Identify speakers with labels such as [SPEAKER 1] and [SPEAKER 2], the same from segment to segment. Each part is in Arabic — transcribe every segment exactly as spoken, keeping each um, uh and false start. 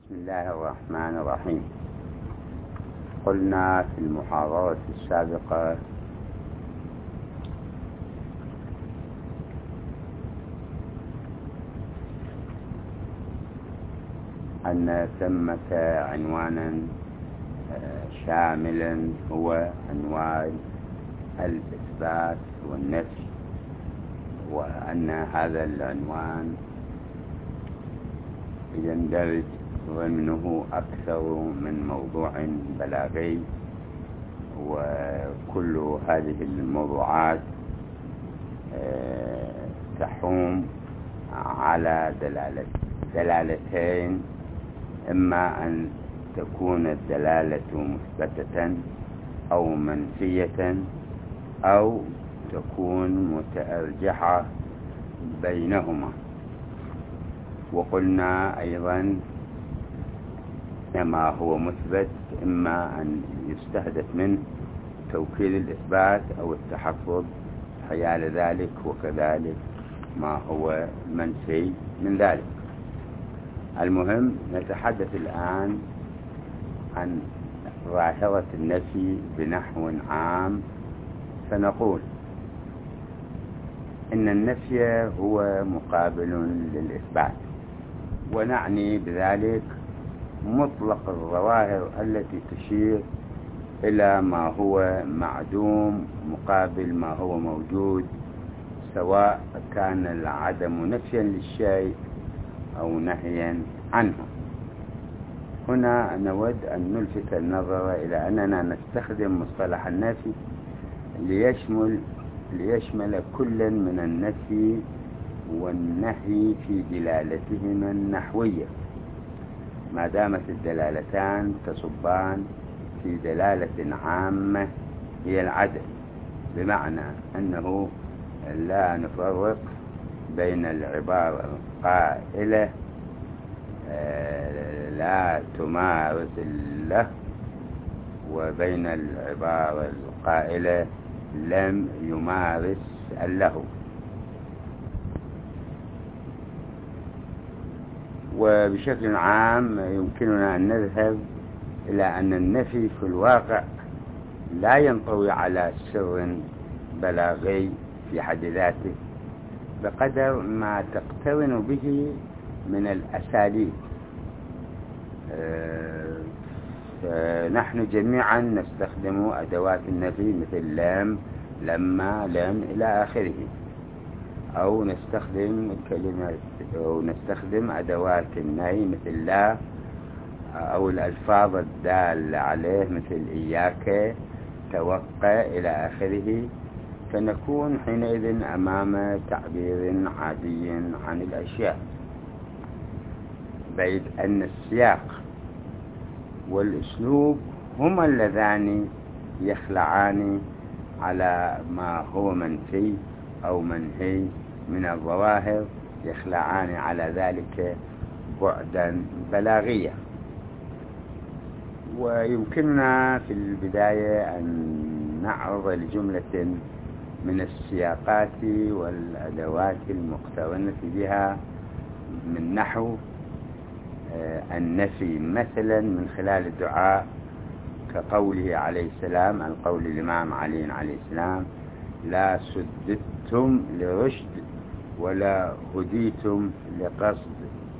[SPEAKER 1] بسم الله الرحمن الرحيم. قلنا في المحاضرة السابقة أن ثمة عنوانا شاملا هو عنوان الإثبات والنفي، وأن هذا العنوان يندرج ضمنه أكثر من موضوع بلاغي، وكل هذه الموضوعات تحوم على دلالة دلالتين، إما أن تكون الدلالة مثبتة أو منفية أو تكون متأرجحة بينهما. وقلنا أيضا ما هو مثبت إما أن يستهدف منه توكيد الإثبات أو التحفظ حيال ذلك، وكذلك ما هو منفي من ذلك. المهم نتحدث الآن عن ظاهرة النفي بنحو عام، فنقول إن النفي هو مقابل للإثبات، ونعني بذلك مطلق الظواهر التي تشير إلى ما هو معدوم مقابل ما هو موجود، سواء كان العدم نفيا للشيء أو نهيا عنه. هنا نود أن نلفت النظر إلى أننا نستخدم مصطلح النفي ليشمل ليشمل كل من النفي والنهي في دلالتهما النحوية، ما دامت الدلالتان تصبان في دلالة عامة هي العدم، بمعنى أنه لا نفرق بين العبارة القائلة لا تمارس الله وبين العبارة القائلة لم يمارس الله. وبشكل عام يمكننا أن نذهب إلى أن النفي في الواقع لا ينطوي على سر بلاغي في حد ذاته بقدر ما تقترن به من الأساليب. فنحن جميعا نستخدم أدوات النفي مثل لم، لما، لم إلى آخره، أو نستخدم كلمة أو نستخدم أدوات النهي مثل لا، أو الألفاظ الدالة عليه مثل إياك، توقع إلى آخره. فنكون حينئذ أمام تعبير عادي عن الأشياء، بيد أن السياق والأسلوب هما اللذان يخلعان على ما هو منفي أو منهي من الظواهر، يخلعان على ذلك بعدا بلاغيا. ويمكننا في البداية أن نعرض لجملة من السياقات والأدوات المقترنة بها من نحو النفي، مثلا من خلال الدعاء كقوله عليه السلام، القول الإمام علي عليه السلام: لا سددتم لرشد ولا هديتم لقصد.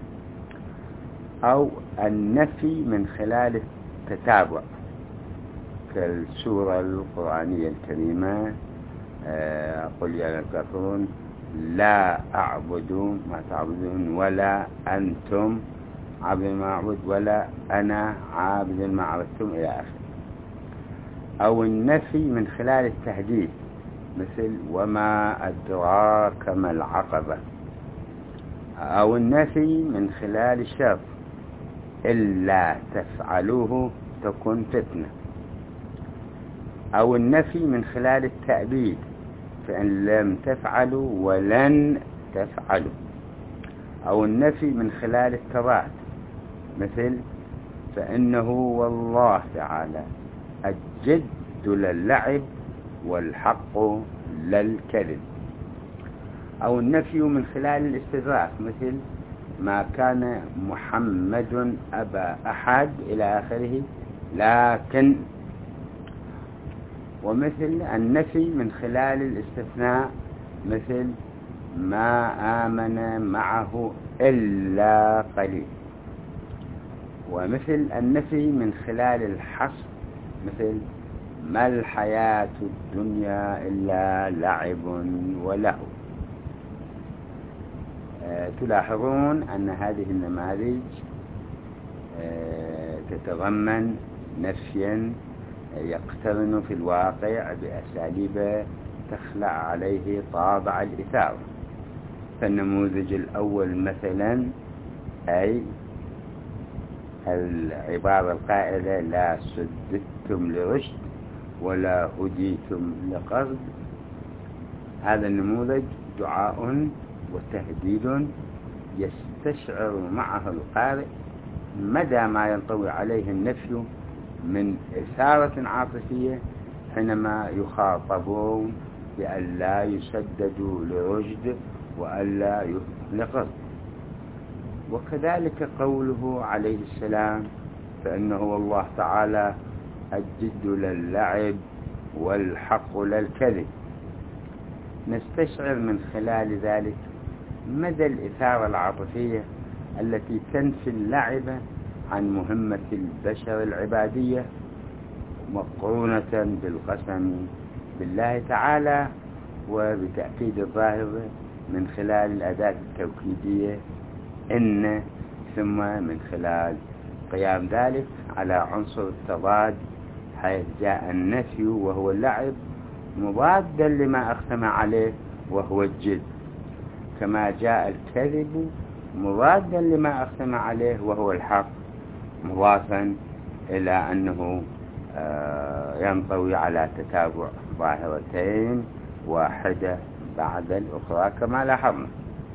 [SPEAKER 1] أو النفي من خلال التتابع كالسورة القرآنية الكريمة: قل يا الكافرون لا أعبد ما تعبدون ولا أنتم عبد ما أعبد ولا أنا عابد ما عبدتم إلى آخره. أو النفي من خلال التهديد مثل وما أدراك ما العقبة. أو النفي من خلال الشرط إلا تفعلوه تكن فتنة. أو النفي من خلال التأبيد فإن لم تفعلوا ولن تفعلوا. أو النفي من خلال التضاد مثل فإنه والله تعالى الجد للعب والحق للكذب. أو النفي من خلال الاستدراك مثل ما كان محمد أبا أحد إلى آخره، لكن. ومثل النفي من خلال الاستثناء، مثل ما آمن معه إلا قليل. ومثل النفي من خلال الحصر، مثل ما الحياة الدنيا إلا لعب ولهو. أه تلاحظون أن هذه النماذج أه تتضمن نفيا يقترن في الواقع بأساليب تخلع عليه طابع الإثارة. فالنموذج الأول مثلا، أي العبارة القائلة لا سددتم لرشد ولا هديتم لقصد، هذا النموذج دعاء وتهديد يستشعر معه القارئ مدى ما ينطوي عليه النفي من إثارة عاطفية حينما يخاطبون بأن لا يسددوا لرشد وألا يهدوا لقصد. وكذلك قوله عليه السلام فإنه والله تعالى الجد للعب والحق للكذب، نستشعر من خلال ذلك مدى الإثارة العاطفية التي تنفي اللعب عن مهمة البشر العبادية، مقرونة بالقسم بالله تعالى وبتأكيد الظاهر من خلال الأداة التوكيدية إن، ثم من خلال قيام ذلك على عنصر التضاد، حيث جاء النفي وهو اللعب مضادا لما أقسم عليه وهو الجد، كما جاء الكذب مضادا لما أقسم عليه وهو الحق، مضافا إلى أنه ينطوي على تتابع ظاهرتين واحدة بعد الأخرى كما لاحظنا.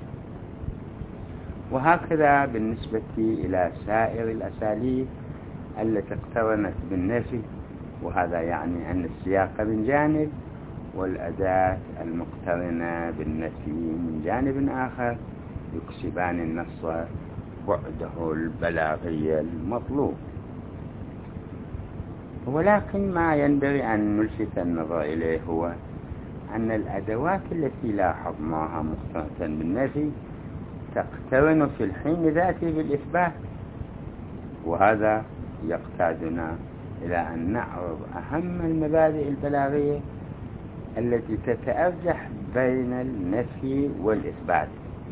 [SPEAKER 1] وهكذا بالنسبة إلى سائر الأساليب التي اقترنت بالنفي، وهذا يعني أن السياق من جانب والأداة المقترنة بالنفي من جانب آخر يكسبان النص بعده البلاغي المطلوب. ولكن ما ينبغي أن نلفت النظر إليه هو أن الأدوات التي لاحظناها مقترنة بالنفي تقترن في الحين ذاته بالإثبات، وهذا يقتادنا إلى أن نعرض أهم المبادئ البلاغية التي تتأرجح بين النفي والإثبات،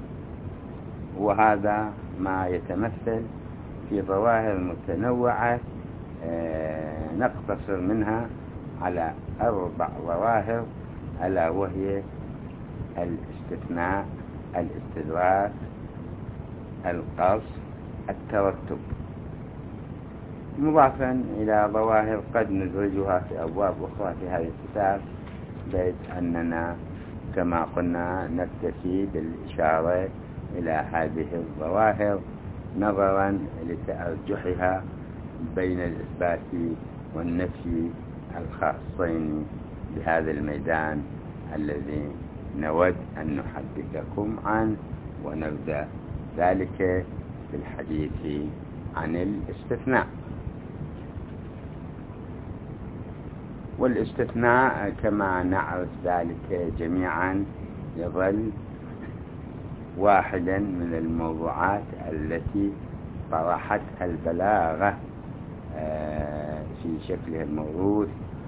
[SPEAKER 1] وهذا ما يتمثل في ظواهر متنوعة نقتصر منها على أربع ظواهر، ألا وهي الاستثناء، الاستدراك، القص، الترتب، مضافا إلى ظواهر قد ندرجها في أبواب أخرى في هذا الكتاب، بيت أننا كما قلنا نكتفي بالإشارة إلى هذه الظواهر نظرا لتأرجحها بين الإثبات والنفي الخاصين بهذا الميدان الذي نود أن نحدثكم عنه، ونبدأ ذلك بالحديث عن الاستثناء. والاستثناء كما نعرف ذلك جميعا يظل واحدا من الموضوعات التي طرحتها البلاغة في شكلها الموروث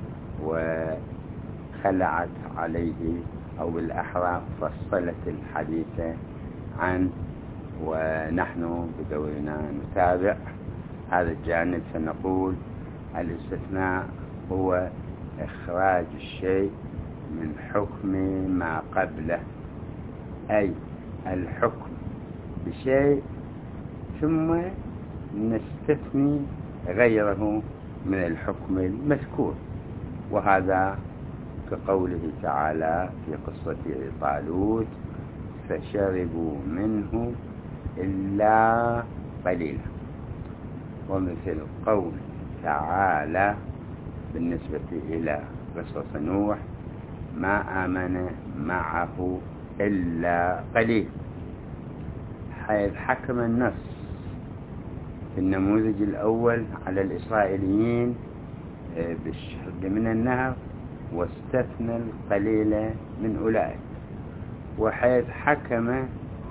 [SPEAKER 1] وخلعت عليه، أو بالأحرى فصلت الحديث عنه، ونحن بدورنا نتابع هذا الجانب. فنقول الاستثناء هو إخراج الشيء من حكم ما قبله، أي الحكم بشيء ثم نستثني غيره من الحكم المذكور، وهذا كقوله تعالى في قصة طالوت فشربوا منه إلا قليلا. ومثل قول تعالى بالنسبة إلى قصة نوح ما آمن معه إلا قليل، حيث حكم النص في النموذج الأول على الإسرائيليين بالشرب من النهر واستثنى القليل من أولئك، وحيث حكم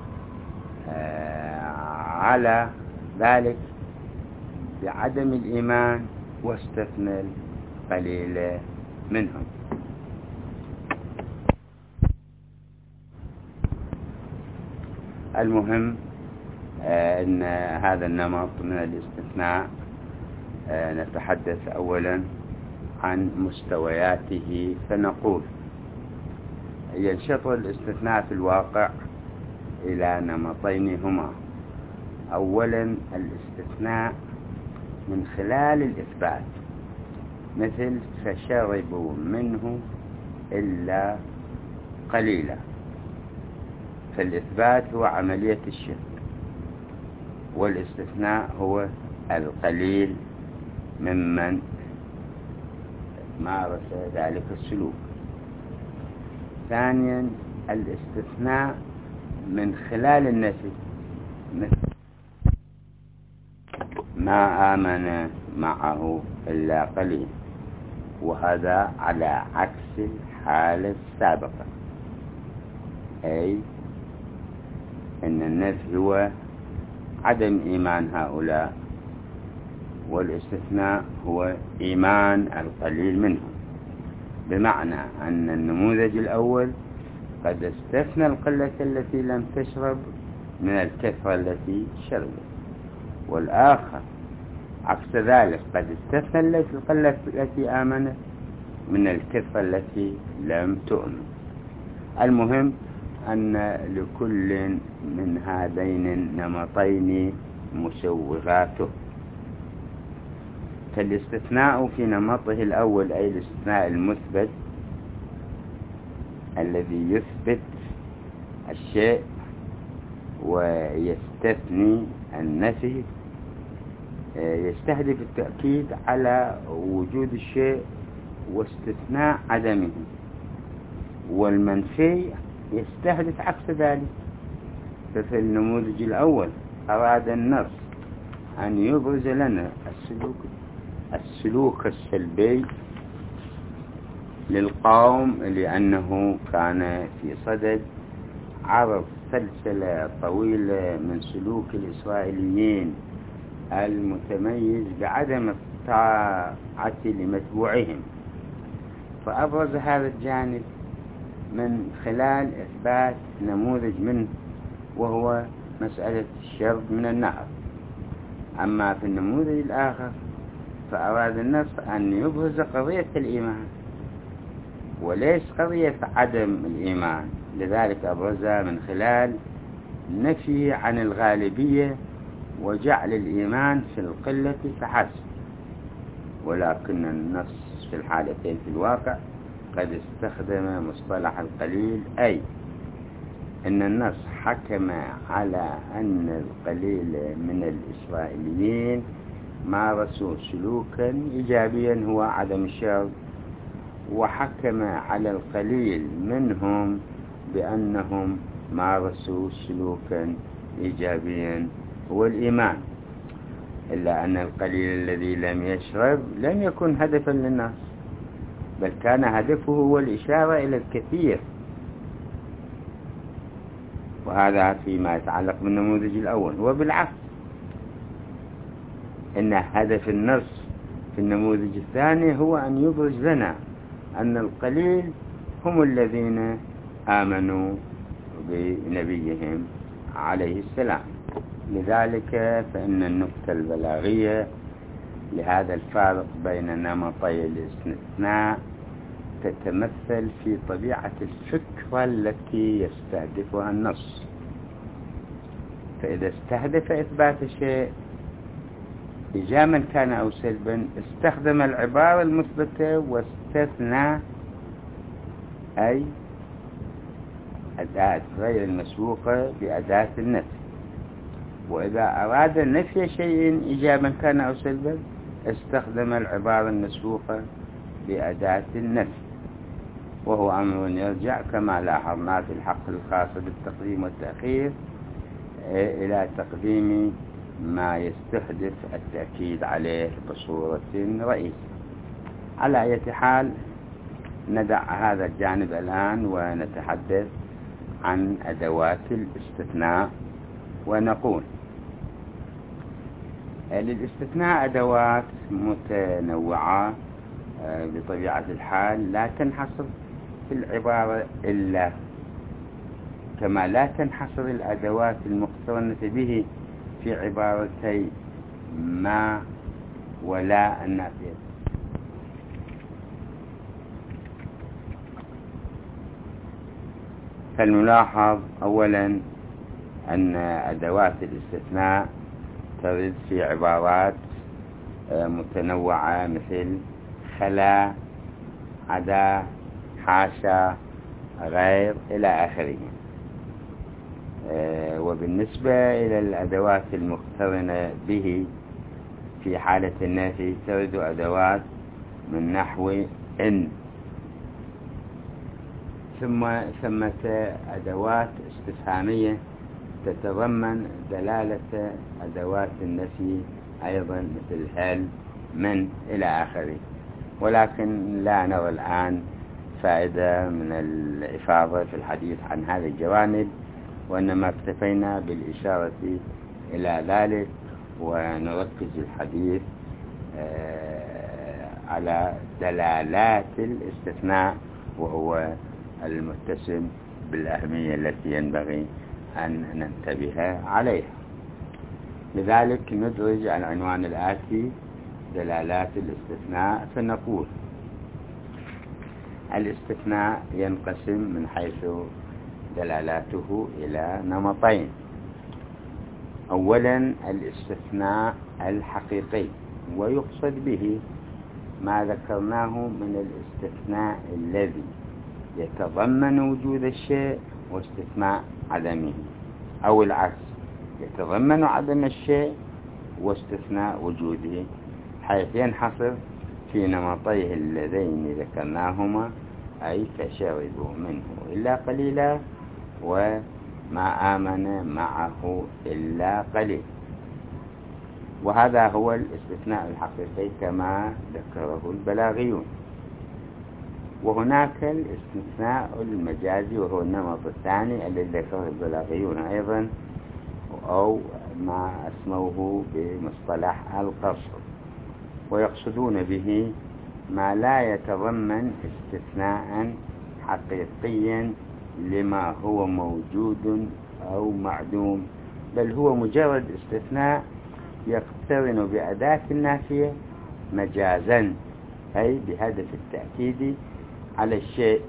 [SPEAKER 1] على ذلك بعدم الإيمان واستثنى القليل منهم. المهم أن هذا النمط من الاستثناء نتحدث أولا عن مستوياته، فنقول ينشط الاستثناء في الواقع إلى نمطين هما: أولا الاستثناء من خلال الإثبات، مثل فشربوا منه إلا قليلا، فالإثبات هو عملية الشرب، والاستثناء هو القليل ممن مارس ذلك السلوك. ثانيا الاستثناء من خلال النفي، مثل ما آمن معه إلا قليل، وهذا على عكس الحالة السابقة، أي أن النفي هو عدم إيمان هؤلاء، والاستثناء هو إيمان القليل منهم، بمعنى أن النموذج الأول قد استثنى القلة التي لم تشرب من الكثرة التي شربت، والآخر عكس ذلك قد استثنى القلة التي آمنت من الكثرة التي لم تؤمن. المهم أن لكل من هذين النمطين مسوغاته، فالاستثناء في نمطه الأول أي الاستثناء المثبت الذي يثبت الشيء ويستثني النفي يستهدف التأكيد على وجود الشيء واستثناء عدمه، والمنفي يستهدف عكس ذلك. ففي النموذج الأول أراد النص أن يبرز لنا السلوك السلوك السلبي للقوم، لأنه كان في صدد عرض سلسلة طويلة من سلوك الإسرائيليين المتميز بعدم الطاعة لمتبوعهم، فأبرز هذا الجانب من خلال إثبات نموذج منه، وهو مسألة الشرب من النهر. أما في النموذج الآخر فأراد النص أن يبرز قضية الإيمان وليس قضية عدم الإيمان، لذلك أبرزها من خلال نفي عن الغالبية وجعل الإيمان في القلة فحسب. ولكن النص في الحالتين في الواقع قد استخدم مصطلح القليل، أي أن النص حكم على أن القليل من الإسرائيليين مارسوا سلوكا إيجابيا هو عدم الشرب، وحكم على القليل منهم بأنهم مارسوا سلوكا إيجابيا هو الإيمان، إلا أن القليل الذي لم يشرب لم يكن هدفا للنص، بل كان هدفه هو الإشارة إلى الكثير، وهذا فيما يتعلق بالنموذج الأول. وبالعكس إن هدف النص في النموذج الثاني هو أن يبرز لنا أن القليل هم الذين آمنوا بنبيهم عليه السلام. لذلك فإن النقطة البلاغية لهذا الفارق بين نمطي الاستثناء تتمثل في طبيعة الفكرة التي يستهدفها النص. فإذا استهدف إثبات شيء إيجابا كان أو سلبا استخدم العبارة المثبتة واستثنى، أي أداة غير المسبوقة بأداة النفي. وإذا أراد نفي شيء إيجابا كان أو سلبا استخدم العبارة المسبوقة بأداة النفي، وهو أمر يرجع كما لاحظنا في الحق الخاص بالتقديم والتأخير إلى تقديم ما يستحدث التأكيد عليه بصورة رئيسية. على أي حال ندع هذا الجانب الآن ونتحدث عن أدوات الاستثناء، ونقول للاستثناء أدوات متنوعة بطبيعة الحال لا تنحصر في العبارة إلا، كما لا تنحصر الأدوات المقترنة به في عبارتي ما ولا النافية. فالملاحظ أولا أن أدوات الاستثناء ترد في عبارات متنوعة مثل خلا، عدا، حاشا، غير إلى آخره. وبالنسبة إلى الأدوات المقترنة به في حالة النفي ترد أدوات من نحو إن، ثم ثمة أدوات استفهامية تتضمن دلالة أدوات النفي أيضا مثل هل، من إلى آخره. ولكن لا نرى الآن فائدة من الإفاضة في الحديث عن هذه الجوانب، وإنما اكتفينا بالإشارة إلى ذلك، ونركز الحديث على دلالات الاستثناء، وهو المتسم بالأهمية التي ينبغي أن ننتبه عليها. لذلك ندرج العنوان الآتي: دلالات الاستثناء. فنقول الاستثناء ينقسم من حيث دلالاته إلى نمطين. أولا الاستثناء الحقيقي، ويقصد به ما ذكرناه من الاستثناء الذي يتضمن وجود الشيء واستثناء عدمه، أو العكس، يتضمن عدم الشيء واستثناء وجوده، حيث ينحصر في نمطيه اللذين ذكرناهما، أي فشربوا منه إلا قليلا، وما آمن معه إلا قليل. وهذا هو الاستثناء الحقيقي كما ذكره البلاغيون. وهناك الاستثناء المجازي، وهو النمط الثاني الذي ذكره البلاغيون أيضا، أو ما اسموه بمصطلح القصر، ويقصدون به ما لا يتضمن استثناء حقيقيا لما هو موجود أو معدوم، بل هو مجرد استثناء يقترن بأداة النافية مجازا، أي بهدف التأكيد على الشيء.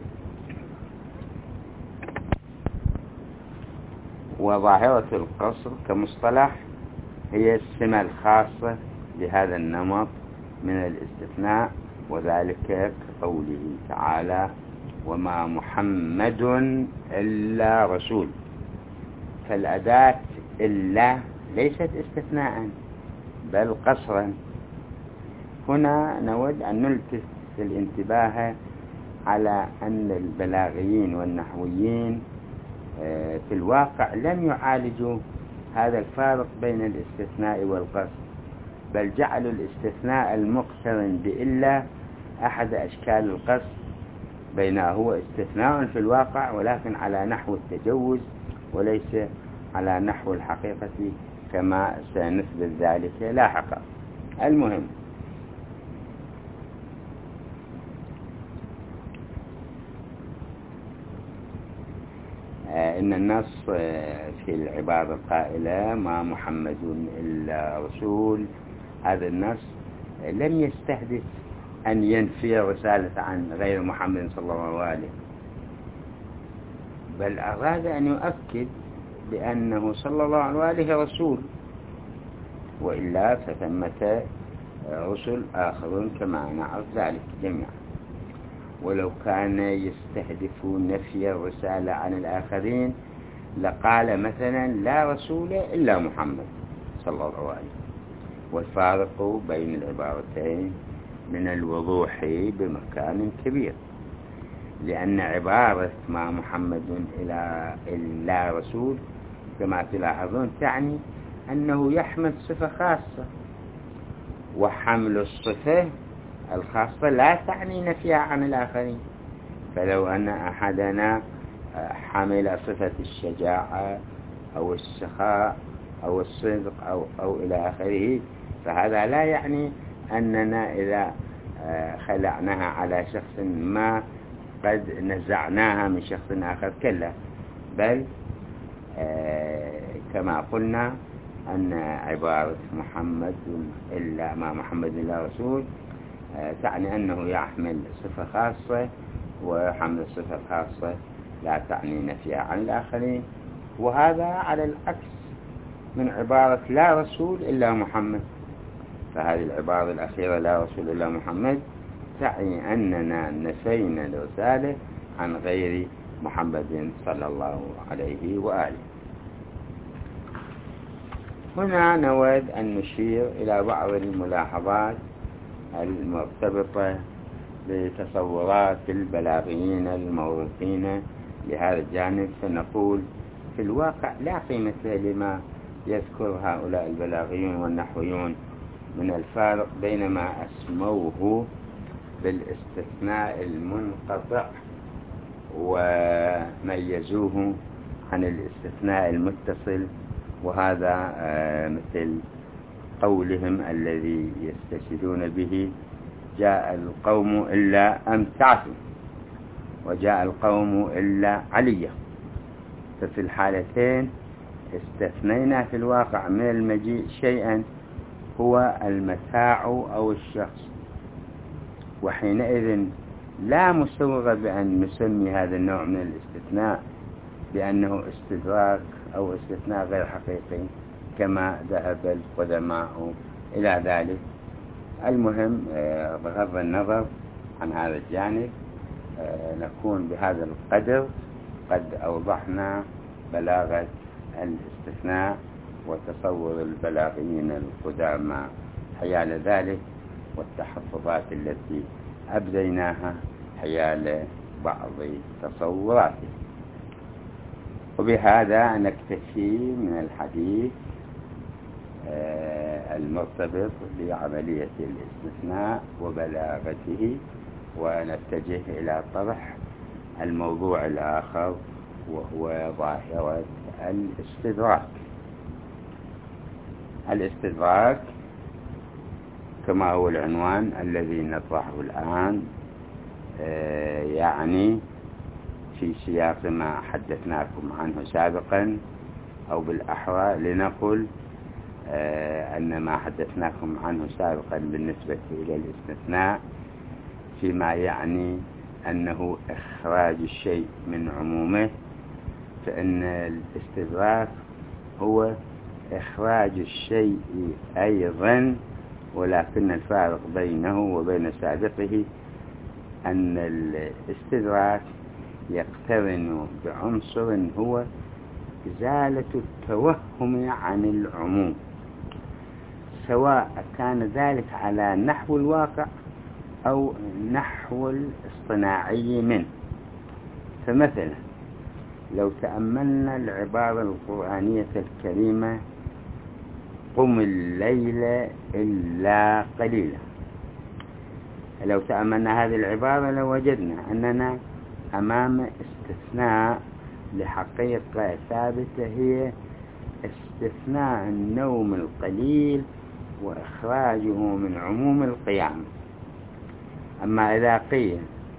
[SPEAKER 1] وظاهرة القصر كمصطلح هي السمة الخاصة بهذا النمط من الاستثناء، وذلك كقوله تعالى: وما محمد إلا رسول. فالأداة إلا ليست استثناء بل قصرا. هنا نود أن نلتفت الانتباه على أن البلاغيين والنحويين في الواقع لم يعالجوا هذا الفارق بين الاستثناء والقصر، بل جعلوا الاستثناء المقترن بإلا أحد أشكال القصر، بينما هو استثناء في الواقع ولكن على نحو التجوز وليس على نحو الحقيقة، كما سنثبت ذلك لاحقا. المهم، إن النص في العبارة القائلة ما محمد إلا رسول، هذا النص لم يستهدف أن ينفي رسالة عن غير محمد صلى الله عليه وسلم، بل أراد أن يؤكد بأنه صلى الله عليه وسلم رسول، وإلا فثمة رسل آخرون كما نعرف ذلك جميعا. ولو كان يستهدف نفي الرسالة عن الآخرين لقال مثلا لا رسول إلا محمد صلى الله عليه وسلم. والفارق بين العبارتين من الوضوح بمكان كبير، لأن عبارة ما محمد إلا رسول كما تلاحظون تعني أنه يحمل صفة خاصة، وحمل الصفة الخاصة لا تعني نفيها عن الآخرين. فلو أن أحدنا حمل صفة الشجاعة أو السخاء أو الصدق أو, أو إلى آخره، فهذا لا يعني أننا إذا خلعناها على شخص ما قد نزعناها من شخص آخر، كلا، بل كما قلنا أن عبارة محمد إلا ما محمد إلا رسول تعني أنه يحمل صفة خاصة، وحمل الصفة الخاصة لا تعني نفيها عن الآخرين. وهذا على العكس من عبارة لا رسول إلا محمد. فهذه العبارة الأخيرة لا رسول إلا محمد تعني أننا نفينا الرسالة عن غير محمد صلى الله عليه وآله. هنا نود أن نشير إلى بعض الملاحظات المرتبطة بتصورات البلاغيين المورثين لهذا الجانب. فنقول في الواقع لا قيمة لما يذكر هؤلاء البلاغيون والنحويون من الفارق بين ما أسموه بالاستثناء المنقطع وميزوه عن الاستثناء المتصل، وهذا مثل قولهم الذي يستشهدون به جاء القوم إلا أمتعتم وجاء القوم إلا عليا. ففي الحالتين استثنينا في الواقع من المجيء شيئا هو المتاع أو الشخص، وحينئذ لا مسوغ بأن نسمي هذا النوع من الاستثناء بأنه استدراك أو استثناء غير حقيقي كما ذهب القدماء إلى ذلك. المهم بغض النظر عن هذا الجانب نكون بهذا القدر قد أوضحنا بلاغة الاستثناء وتصور البلاغيين القدامى حيال ذلك، والتحفظات التي أبديناها حيال بعض تصوراته. وبهذا نكتفي من الحديث المرتبط بعملية الاستثناء وبلاغته، ونتجه إلى طرح الموضوع الآخر وهو ظاهرة الاستدراك. الاستدراك كما هو العنوان الذي نطرحه الآن يعني في سياق ما حدثناكم عنه سابقا، أو بالأحرى لنقل أن ما حدثناكم عنه سابقا بالنسبة إلى الاستثناء فيما يعني أنه إخراج الشيء من عمومه، فإن الاستدراك هو إخراج الشيء أيضا، ولكن الفارق بينه وبين سابقه أن الاستدراك يقترن بعنصر هو إزالة التوهم عن العموم، سواء كان ذلك على نحو الواقع أو نحو الاصطناعي منه. فمثلا لو تأملنا العبارة القرآنية الكريمة قم الليل إلا قليلا، لو تأملنا هذه العبارة لوجدنا أننا أمام استثناء لحقيقة ثابتة، هي استثناء النوم القليل وإخراجه من عموم القيام. أما إذا قيل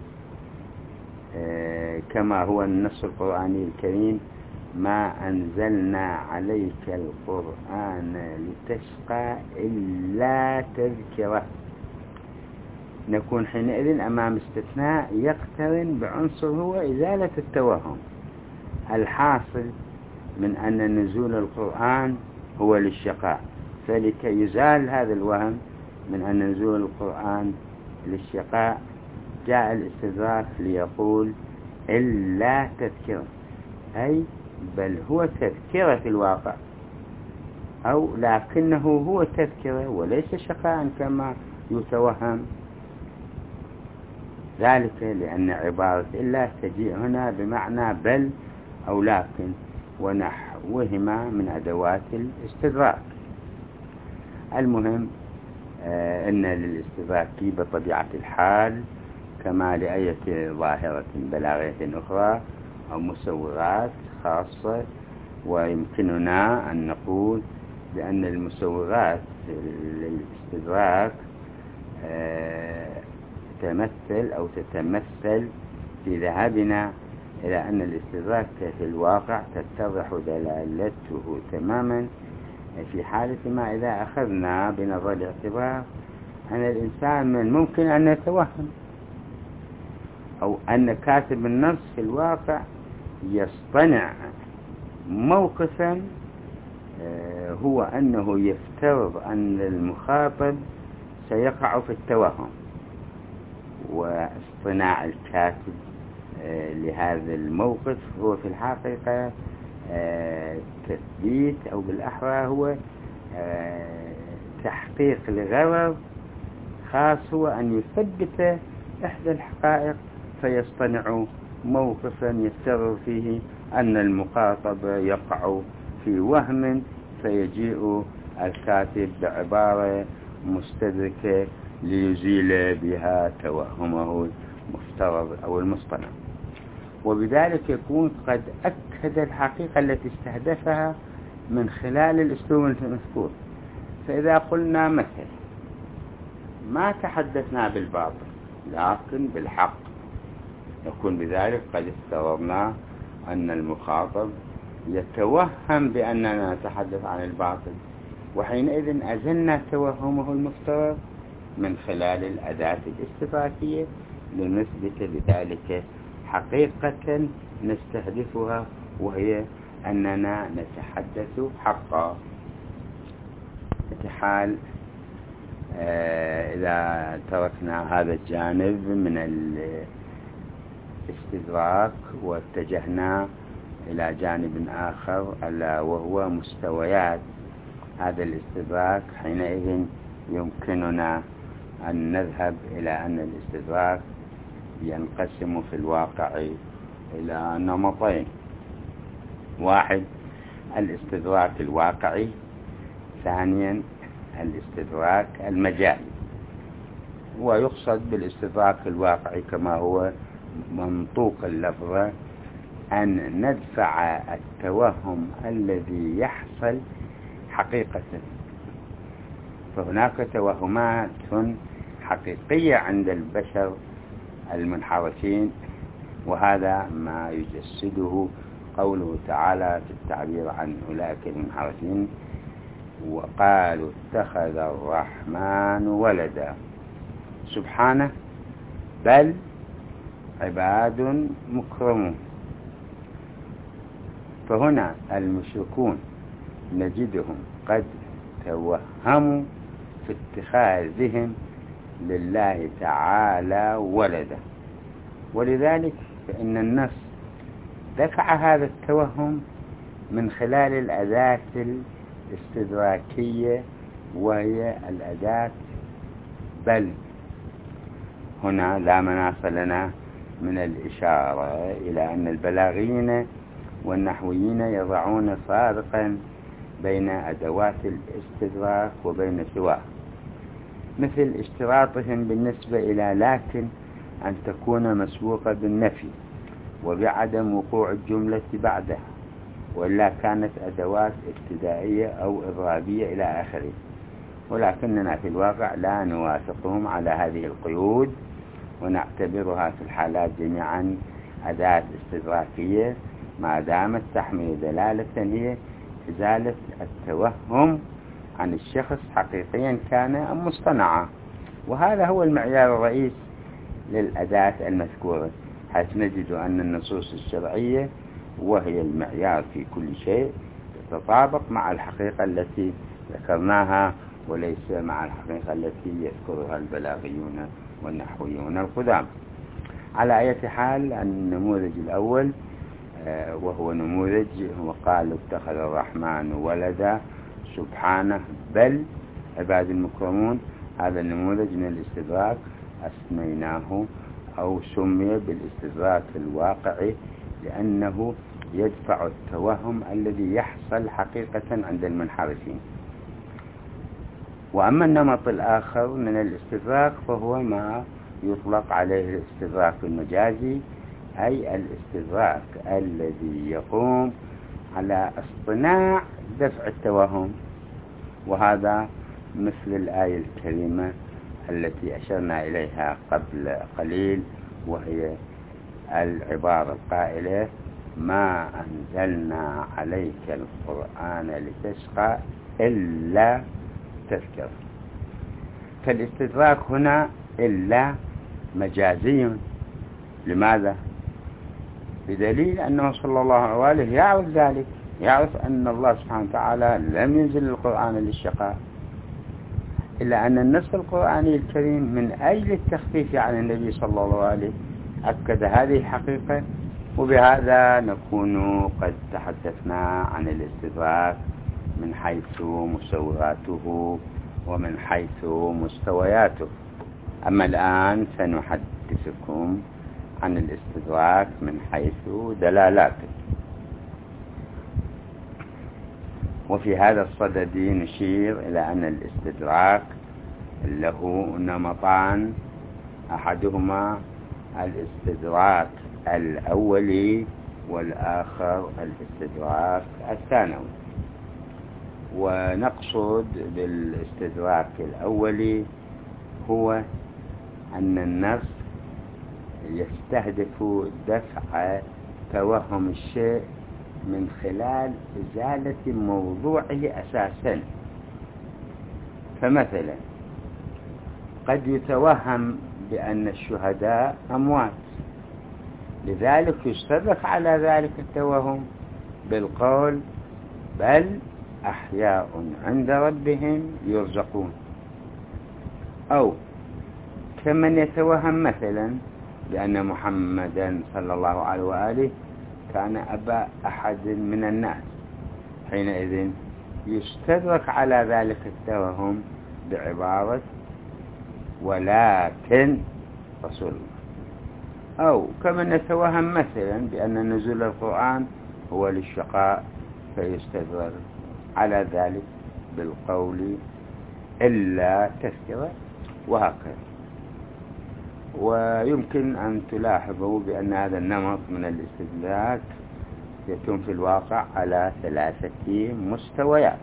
[SPEAKER 1] كما هو النص القرآني الكريم ما أنزلنا عليك القرآن لتشقى إلا تذكرة، نكون حينئذ أمام استثناء يقترن بعنصر هو إزالة التوهم. الحاصل من أن نزول القرآن هو للشقاء، فلكي يزال هذا الوهم من أن نزول القرآن للشقاء جاء الاستدراك ليقول إلا تذكرة، أي بل هو تذكرة في الواقع، أو لكنه هو تذكرة وليس شقاء كما يتوهم. ذلك لأن عبارة إلا تجيء هنا بمعنى بل أو لكن، ونحو وهما من أدوات الاستدراك. المهم أن للاستدراك بطبيعة الحال كما لأية ظاهرة بلاغية أخرى أو مسوغات خاصة، ويمكننا أن نقول بأن المسوغات للاستدراك تمثل أو تتمثل في ذهابنا إلى أن الاستدراك في الواقع تتضح دلالته تماما في حالة ما إذا أخذنا بنظر الاعتبار أن الإنسان من الممكن أن يتوهم أو أن كاتب النص في الواقع يصطنع موقفا هو أنه يفترض أن المخاطب سيقع في التوهم، واصطناع الكاتب لهذا الموقف هو في الحقيقة تثبيت أو بالأحرى هو تحقيق لغرض خاص، هو أن يثبت إحدى الحقائق فيصطنع موقفا يفترض فيه أن المخاطب يقع في وهم، فيجيء الكاتب بعبارة مستدركة ليزيل بها توهمه المفترض أو المصطنع، وبذلك يكون قد أكد الحقيقة التي استهدفها من خلال الأسلوب المذكور. فإذا قلنا مثل ما تحدثنا بالباطل لكن بالحق، يكون بذلك قد افترضنا أن المخاطب يتوهم بأننا نتحدث عن الباطل، وحينئذ أزلنا توهمه المفترض من خلال الأداة الاستدراكية لنثبت بذلك حقيقة نستهدفها، وهي أننا نتحدث حقا. حال إذا تركنا هذا الجانب من الاستدراك واتجهنا إلى جانب آخر ألا وهو مستويات هذا الاستدراك، حينئذ يمكننا أن نذهب إلى أن الاستدراك ينقسم في الواقع إلى نمطين: واحد الاستدراك الواقعي، ثانيا الاستدراك المجالي. ويقصد بالاستدراك الواقعي كما هو منطوق اللفظة أن ندفع التوهم الذي يحصل حقيقة. فهناك توهمات حقيقية عند البشر المنحرفين، وهذا ما يجسده قوله تعالى في التعبير عن أولئك المنحرفين: وقالوا اتخذ الرحمن ولدا سبحانه بل عباد مكرمون. فهنا المشركون نجدهم قد توهموا في اتخاذهم لله تعالى ولدا، ولذلك فإن النص دفع هذا التوهم من خلال الأداة الاستدراكية وهي الأداة بل. هنا لا مناص لنا من الإشارة إلى أن البلاغيين والنحويين يضعون فارقا بين أدوات الاستدراك وبين سواه، مثل اشتراطهم بالنسبة إلى لكن أن تكون مسبوقة بالنفي وبعدم وقوع الجملة بعدها، ولا كانت أدوات ابتدائية أو إضرابية إلى آخره. ولكننا في الواقع لا نوافقهم على هذه القيود، ونعتبرها في الحالات جميعا أداة استدراكية ما دامت تحمل دلالة هي إزالة التوهم عن الشخص حقيقيا كان أم مصطنعا. وهذا هو المعيار الرئيس للأداة المذكورة، حيث نجد أن النصوص الشرعية وهي المعيار في كل شيء تتطابق مع الحقيقة التي ذكرناها وليس مع الحقيقة التي يذكرها البلاغيون والنحويون القدام. على أي حال النموذج الأول وهو نموذج وقال اتخذ الرحمن ولدا سبحانه بل عباد المكرمون، هذا النموذج من الاستدراك أسميناه أو سمي بالاستدراك الواقعي، لأنه يدفع التوهم الذي يحصل حقيقة عند المنحرفين. وأما النمط الآخر من الاستدراك فهو ما يطلق عليه الاستدراك المجازي، أي الاستدراك الذي يقوم على اصطناع دفع التوهم، وهذا مثل الآية الكريمة التي أشرنا إليها قبل قليل، وهي العبارة القائلة: ما أنزلنا عليك القرآن لتشقى إلا تذكر. فالاستدراك هنا إلا مجازي. لماذا؟ بدليل أنه صلى الله عليه وآله يعرف ذلك، يعرف أن الله سبحانه وتعالى لم ينزل القرآن للشقاء، إلا أن النص القرآني الكريم من أجل التخفيف عن النبي صلى الله عليه وآله أكد هذه الحقيقة. وبهذا نكون قد تحدثنا عن الاستدراك من حيث مسوغاته ومن حيث مستوياته. أما الآن سنحدثكم عن الاستدراك من حيث دلالاته. وفي هذا الصدد نشير إلى أن الاستدراك له نمطان: أحدهما الاستدراك الأولي، والآخر الاستدراك الثانوي. ونقصد بالاستدراك الأولي هو أن النص يستهدف دفع توهم الشيء من خلال إزالة موضوعه أساسا. فمثلا قد يتوهم بأن الشهداء أموات، لذلك يستدرك على ذلك التوهم بالقول: بل أحياء عند ربهم يرزقون. أو كمن يتوهم مثلا بأن محمدا صلى الله عليه وآله كان أبا أحد من الناس، حينئذ يستدرك على ذلك التوهم بعبارة: ولكن رسول الله. أو كمن يتوهم مثلا بأن نزول القرآن هو للشقاء، فيستدرك على ذلك بالقول: إلا تذكرة، وهكذا. ويمكن أن تلاحظوا بأن هذا النمط من الاستدراك يتم في الواقع على ثلاثة مستويات.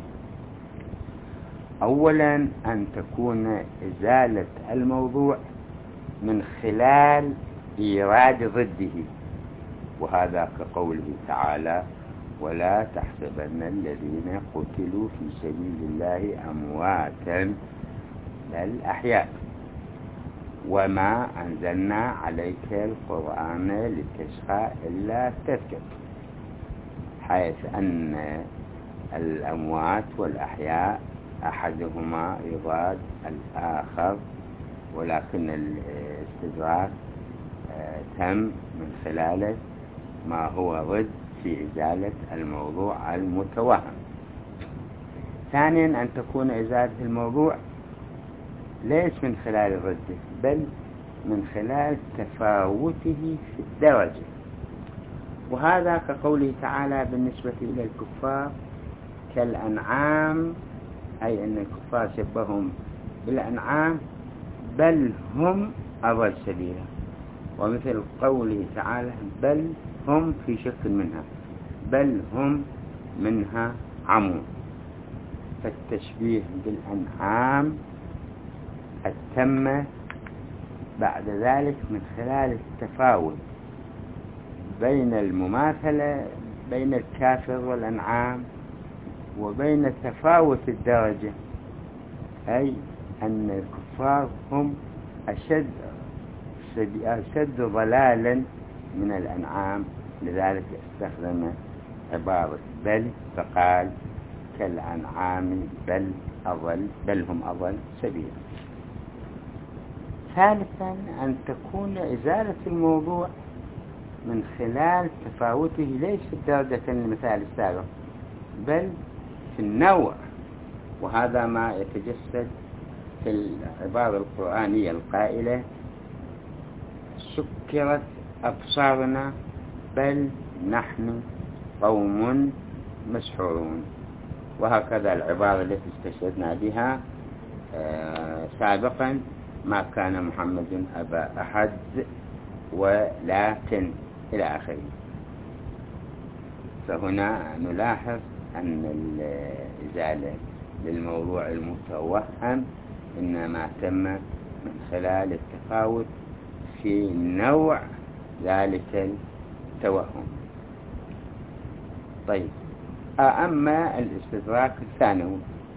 [SPEAKER 1] أولا أن تكون إزالة الموضوع من خلال إيراد ضده، وهذا كقوله تعالى: ولا تحسبن الذين قتلوا في سبيل الله أمواتا بل أحياء، وما أنزلنا عليك القرآن لتشقى إلا تذكر، حيث أن الأموات والأحياء أحدهما يضاد الآخر، ولكن الاستدراك تم من خلاله ما هو ضد في إزالة الموضوع المتوهم. ثانيا أن تكون إزالة الموضوع ليس من خلال ضده، بل من خلال تفاوته في الدرجة، وهذا كقوله تعالى بالنسبة إلى الكفار: كالأنعام، أي أن الكفار شبههم بالأنعام بل هم أضل سبيلا. ومثل قوله تعالى: بل هم في شك منها، بل هم منها عمون. فالتشبيه بالأنعام التم بعد ذلك من خلال التفاوت بين المماثلة بين الكافر والأنعام، وبين تفاوت الدرجة، أي أن الكفار هم أشد أشد ضلالا من الأنعام، لذلك استخدم عبارة بل، فقال: كالأنعام بل أضل، بل هم أضل سبيلا. ثالثا أن تكون إزالة الموضوع من خلال تفاوته ليس في الدرجة كالمثال السابق، بل في النوع، وهذا ما يتجسد في العبارة القرآنية القائلة: سكرت أبصارنا بل نحن قوم مسحورون. وهكذا العبارة التي استشهدنا بها سابقا: ما كان محمد أبا أحد ولكن إلى آخره. فهنا نلاحظ أن الإزالة للموضوع المتوهم إنما تم من خلال التفاوت في نوع ذلك التوهم. طيب، أما الاستدراك الثانوي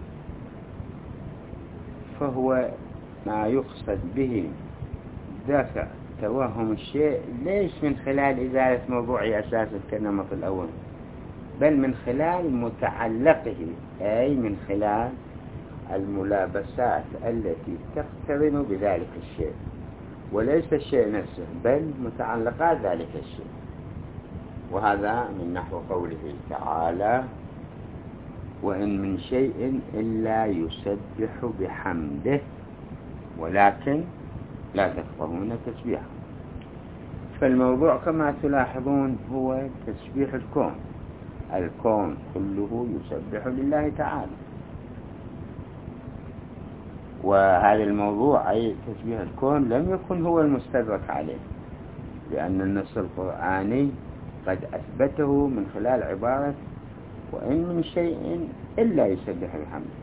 [SPEAKER 1] فهو ما يقصد به دفع توهم الشيء ليس من خلال إزالة موضوع أساسا كالنمط الأول، بل من خلال متعلقه، أي من خلال الملابسات التي تقترن بذلك الشيء، وليس الشيء نفسه بل متعلقات ذلك الشيء. وهذا من نحو قوله تعالى: وإن من شيء إلا يسبح بحمده ولكن لا تفقهون تسبيحه. فالموضوع كما تلاحظون هو تسبيح الكون. الكون كله يسبح لله تعالى، وهذا الموضوع أي تسبيح الكون لم يكن هو المستدرك عليه، لأن النص القرآني قد أثبته من خلال عبارة وإن من شيء إلا يسبح بحمده،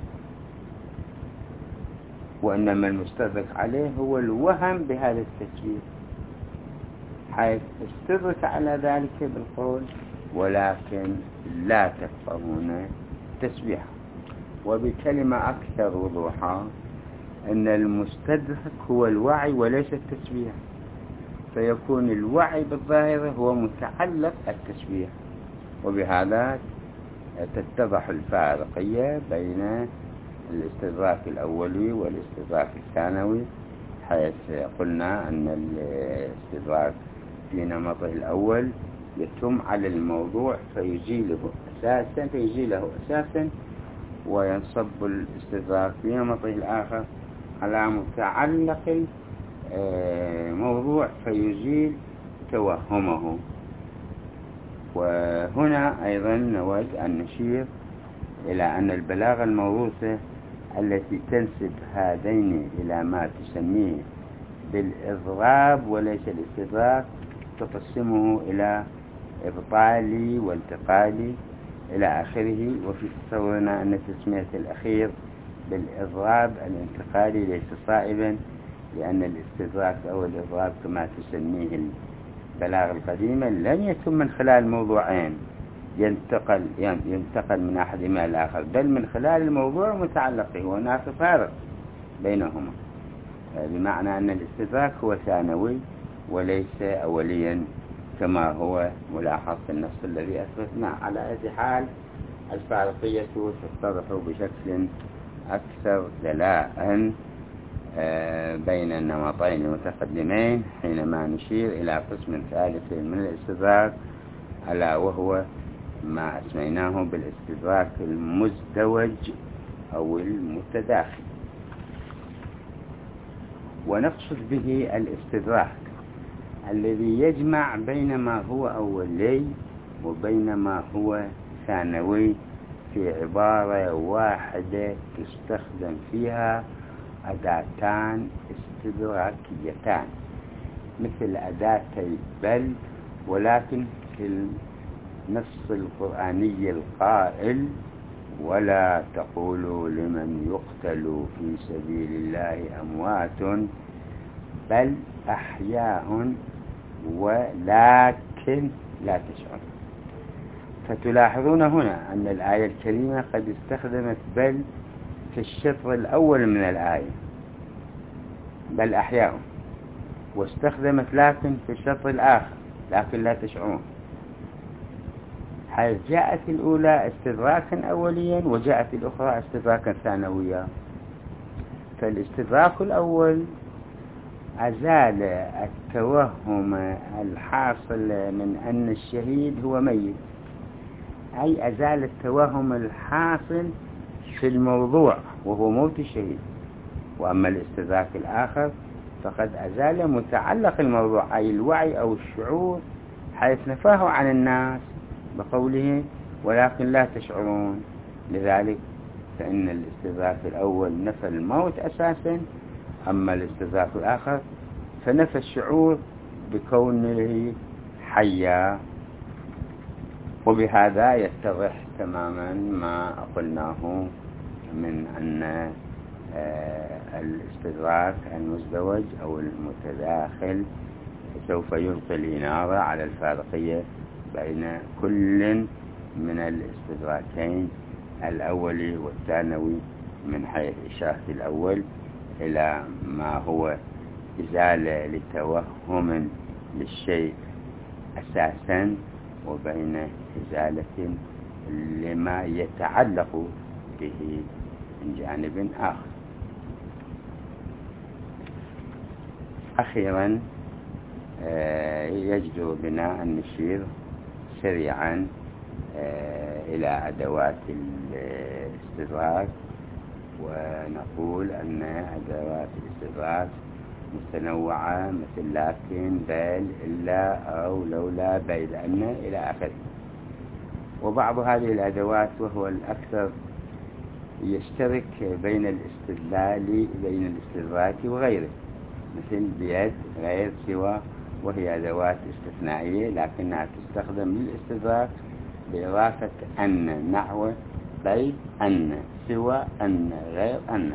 [SPEAKER 1] وإنما المستدرك عليه هو الوهم بهذا التسبيح، حيث استدرك على ذلك بالقول ولكن لا تفقهون تسبيحه. وبكلمة أكثر وضوحا أن المستدرك هو الوعي وليس التسبيح، فيكون الوعي بالظاهرة هو متعلق التسبيح، وبهذا تتضح الفارقية بين الاستدراك الأولي والاستدراك الثانوي، حيث قلنا أن الاستدراك في نمطه الأول يتم على الموضوع فيجيله أساسا فيجيله أساسا وينصب الاستدراك في نمطه الآخر على متعلق الموضوع فيزيل توهمه. وهنا أيضا نود أن نشير إلى أن البلاغة الموروثة التي تنسب هذين إلى ما تسميه بالإضراب وليس الاستدراك تقسمه إلى إبطالي وانتقالي إلى آخره. وفي تصورنا أن تسمية الأخير بالإضراب الانتقالي ليس صائبا، لأن الاستدراك أو الإضراب كما تسميه البلاغة القديمة لم يتم من خلال موضوعين ينتقل ينتقل من أحدهما إلى الآخر، بل من خلال الموضوع متعلقه، وهناك فارق بينهما، بمعنى أن الاستدراك هو ثانوي وليس أوليا كما هو ملاحظ في النص الذي أثبتنا. على أي حال الفارقية تتضح بشكل أكثر دلاء بين النمطين المتقدمين حينما نشير إلى قسم ثالث من الاستدراك، ألا وهو ما أسميناه بالاستدراك المزدوج أو المتداخل. ونقصد به الاستدراك الذي يجمع بين ما هو أولي وبين ما هو ثانوي في عبارة واحدة تستخدم فيها أداتان استدراكيتان مثل أداتي بل، ولكن في النص القرآني القائل ولا تقولوا لمن يقتل في سبيل الله أموات بل أحياء ولكن لا تشعرون. فتلاحظون هنا أن الآية الكريمة قد استخدمت بل في الشطر الأول من الآية بل أحياء، واستخدمت لكن في الشطر الآخر لكن لا تشعرون، حيث جاءت الأولى استدراكا أوليا وجاءت الأخرى استدراكا ثانويا. فالاستدراك الأول أزال التوهم الحاصل من أن الشهيد هو ميت، أي أزال التوهم الحاصل في الموضوع وهو موت الشهيد. وأما الاستدراك الآخر فقد أزال متعلق الموضوع أي الوعي أو الشعور، حيث نفاه عن الناس بقوله ولكن لا تشعرون. لذلك فإن الاستدراك الأول نفى الموت أساسا، أما الاستدراك الآخر فنفى الشعور بكونه حيا. وبهذا يتضح تماما ما قلناه من أن الاستدراك المزدوج أو المتداخل سوف يلقي الإنارة على الفارقية بين كل من الاستدراكين الأولي والثانوي، من حيث إشارة الأول إلى ما هو إزالة لتوهم للشيء أساسا، وبين إزالة لما يتعلق به من جانب آخر. أخيرا يجدر بنا أن نشير سريعا إلى أدوات الاستدراك، ونقول أن أدوات الاستدراك متنوعة، مثل لكن، بل، إلا، أو، لولا، بيد أن، إلى آخره. وبعض هذه الأدوات وهو الأكثر يشترك بين الاستدلال بين الاستدراك وغيره، مثل بيد، غير، سوى، وهي أدوات استثنائية لكنها تستخدم للاستدراك بإضافة أن، نحو بيد أن، سوى أن، غير أن.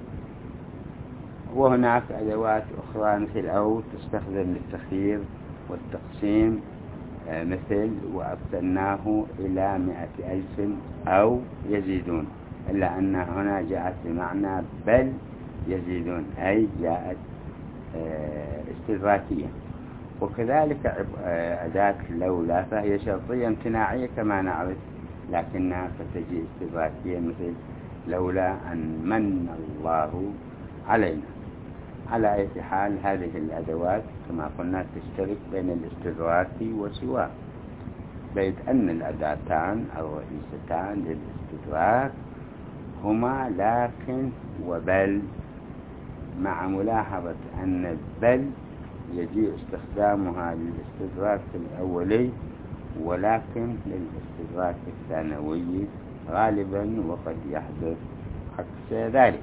[SPEAKER 1] وهناك أدوات أخرى مثل أو تستخدم للتخيير والتقسيم، مثل وأبتلناه إلى مئة ألف أو يزيدون، إلا أن هنا جاءت بمعنى بل يزيدون، أي جاءت استدراكية. وكذلك أداة لولا فهي شرطية امتناعية كما نعرف، لكنها قد تجي استدراكية، مثل لولا أن من الله علينا. على أي حال هذه الأدوات كما قلنا تشترك بين الاستدراك وسواه، بيد أن الأداتان الرئيستان للاستدراك هما لكن وبل، مع ملاحظة أن بل يجي استخدامها للاستدراك الأولي ولكن للاستدراك الثانوي غالبا، وقد يحدث عكس ذلك.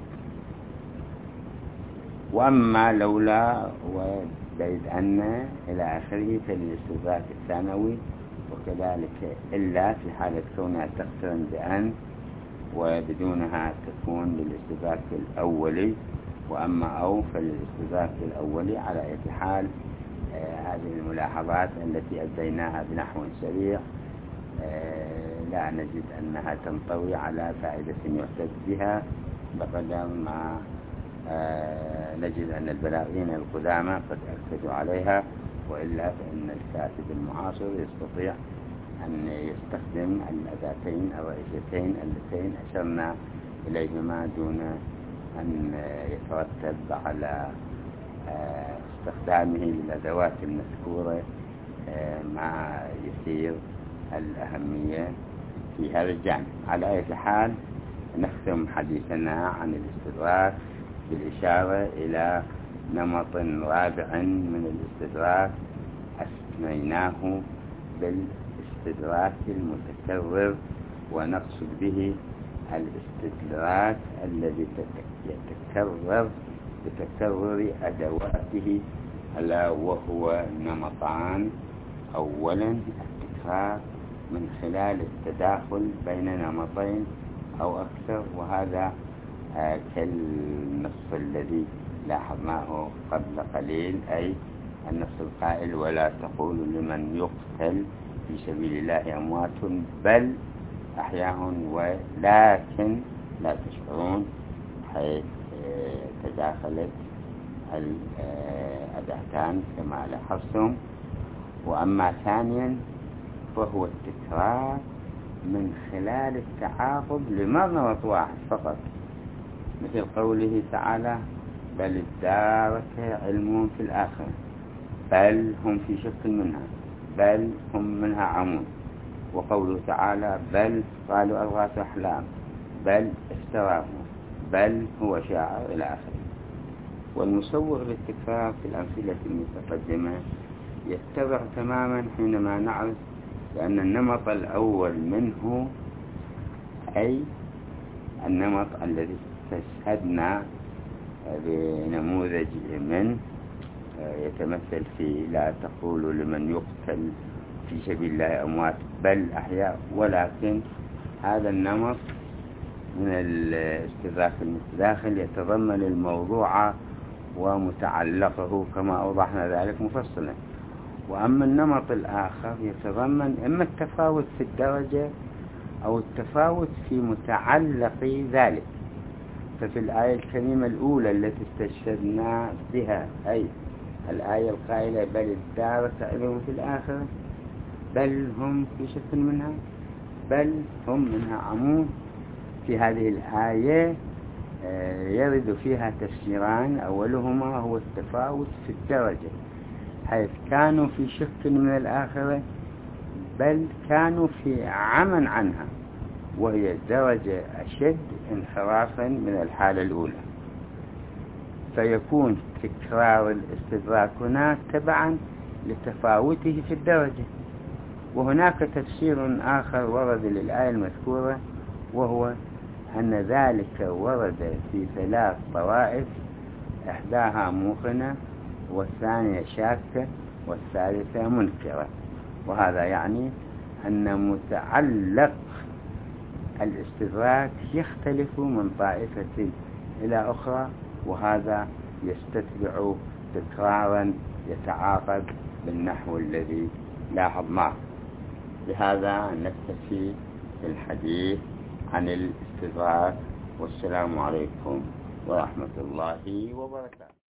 [SPEAKER 1] وأما لولا وبيد أن إلى آخره فللاستدراك الثانوي، وكذلك إلا في حالة كونها تقترن بأن وبدونها تكون للاستدراك الأولي. وأما أو فللاستدراك الأولي. على أي حال آه هذه الملاحظات التي أبديناها بنحو سريع آه لا نجد أنها تنطوي على فائدة يحتج بها، بقدر ما آه نجد أن البلاغين القدامى قد أكدوا عليها، وإلا فإن الكاتب المعاصر يستطيع أن يستخدم الأداتين الرئيسيتين اللتين أشرنا إليهما دون أن يترتب على استخدامه للأدوات المذكورة مع يسير الأهمية في هذا الجانب. على أي حال نختم حديثنا عن الاستدراك بالإشارة إلى نمط رابع من الاستدراك أسميناه بالاستدراك المتكرر، ونقصد به الاستدراك الذي يتكرر بتكرر أدواته، ألا وهو نمطان. أولا التكرار من خلال التداخل بين نمطين أو أكثر، وهذا آه كالنص الذي لاحظناه قبل قليل، أي النص القائل ولا تقولوا لمن يقتل في سبيل الله أموات بل أحياء ولكن لا تشعرون، حيث تداخلت الأداتان كما لاحظتم. وأما ثانيا فهو التكرار من خلال التعاقب لمرة واحد فقط، مثل قوله تعالى بل ادارك علمهم في الآخرة، بل هم في شك منها، بل هم منها عمون. وقوله تعالى بل قالوا أضغاث أحلام، بل افتراه، بل هو شاعر، إلى آخره. والمصور للتكرار في الأمثلة المتقدمة يتضح تماما حينما نعرف بأن النمط الأول منه أي النمط الذي استشهدنا بنموذج منه يتمثل في لا تقولوا لمن يقتل في سبيل الله أموات بل أحياء، ولكن هذا النمط من الاستدراك المتداخل يتضمن الموضوع ومتعلقه كما أوضحنا ذلك مفصلا. وأما النمط الآخر يتضمن إما التفاوت في الدرجة أو التفاوت في متعلق ذلك. ففي الآية الكريمة الأولى التي استشهدنا بها، أي الآية القائلة بل الدار تعلم في الآخرة، بل هم في شك منها، بل هم منها عمون، في هذه الآية يرد فيها تفسيران. أولهما هو التفاوت في الدرجة، حيث كانوا في شك من الآخرة بل كانوا في عمى عنها، وهي درجة أشد انحرافا من الحالة الأولى. فيكون تكرار الاستدراك هنا تبعا لتفاوته في الدرجة. وهناك تفسير آخر ورد للآية المذكورة، وهو أن ذلك ورد في ثلاث طوائف، إحداها موقنة والثانية شاكة والثالثة منكرة. وهذا يعني أن متعلق الاستدراك يختلف من طائفة إلى أخرى، وهذا يستتبع تكرارا يتعاقب بالنحو الذي لاحظناه. بهذا نكتفي في الحديث عن الاستدراك، والسلام عليكم ورحمة الله وبركاته.